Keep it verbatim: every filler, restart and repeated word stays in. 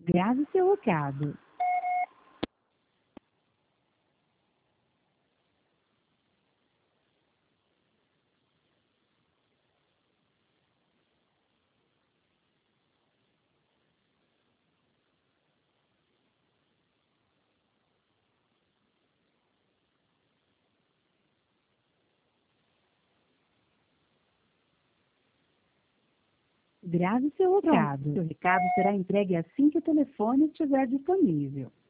Grave seu recado. Grave seu recado. Seu recado será entregue assim que o telefone estiver disponível.